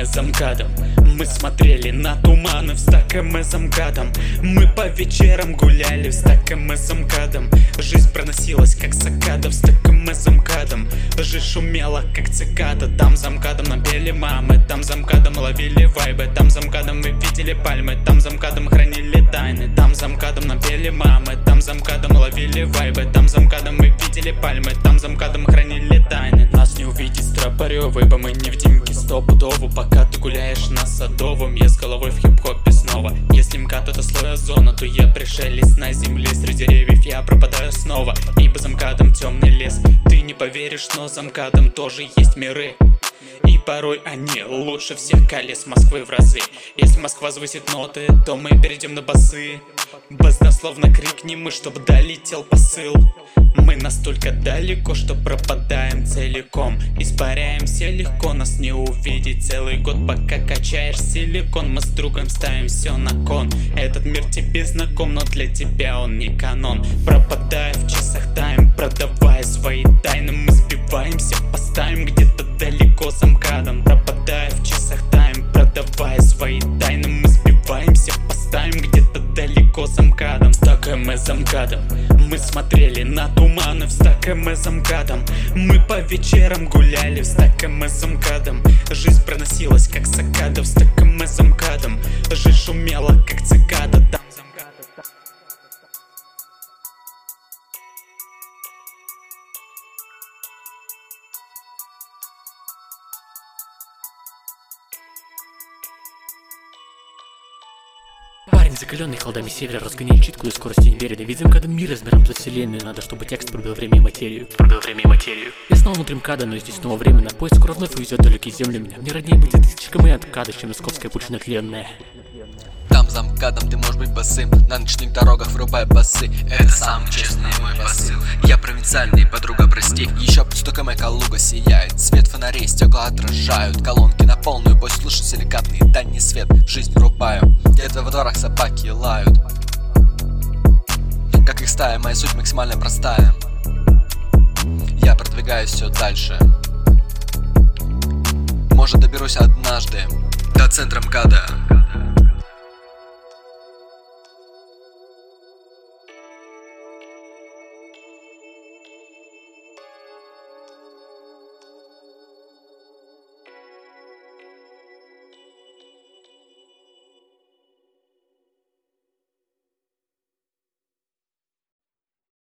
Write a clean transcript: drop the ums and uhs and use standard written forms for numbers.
замкадом. Мы смотрели на туманы в стакаме замкадом. Мы по вечерам гуляли в стакаме замкадом. Жизнь проносилась как цикада в стакаме замкадом. Жизнь шумела как цикада. Там замкадом нам пели мамы, там замкадом ловили вайбы, там замкадом мы видели пальмы, там замкадом хранили тайны, там замкадом нам пели мамы, там замкадом ловили вайбы, там замкадом мы видели пальмы, там замкадом хранили тайны. Нас не увидеть стропарёвый, бо мы невидимки стопудово. Пока ты гуляешь на Садовом, я с головой в хип-хопе снова. Если МКАД это слой озона, то я пришелец на земле. Среди деревьев я пропадаю снова, ибо замкадом темный лес. Ты не поверишь, но замкадом тоже есть миры, и порой они лучше всех колес Москвы в разы. Если Москва завысит ноты, то мы перейдем на басы. Баснословно крикнем мы, чтоб долетел посыл. Мы настолько далеко, что пропадаем целиком. Испаряемся легко, нас не увидеть целый год. Пока качаешь силикон, мы с другом ставим все на кон. Этот мир тебе знаком, но для тебя он не канон. Пропадая в часах тайм, продавая свои тайны, мы сбиваемся, поставим где-то далеко замкадом. Пропадая в часах тайм, продавая свои тайны, мы сбиваемся, поставим где-то далеко замкадом. Стакаме замкадом. Мы смотрели на туманы в стакаме замкадом. Мы по вечерам гуляли в стакаме замкадом. Жизнь проносилась как цикада в стакаме замкадом. Жизнь шумела как цикада. Там замкада. Парень, закаленный холодами севера, разгоняет читкую скорость неверенной. Ведь замкадом мир размером за вселенную. Надо, чтобы текст пробил время и материю. Я снова внутри МКАДа, но здесь снова временно. Поезд скоро вновь увезет далекие земли меня. Мне роднее будет тысячками от МКАДа, чем московская пучина тленная. Там за МКАДом ты можешь быть босым, на ночных дорогах врубай басы. Это самый честный мой посыл. Я провинциальный, подруга, прости. Еще под стуками Калуга сияет. Свет фонарей, стекла отражают. Колонки на полную, бой слушай силикатный дальний свет. Жизнь врубаю, где-то во дворах собаки лают. Как их стая, моя суть максимально простая. Я продвигаюсь все дальше. Может, доберусь однажды до центра МКАДа.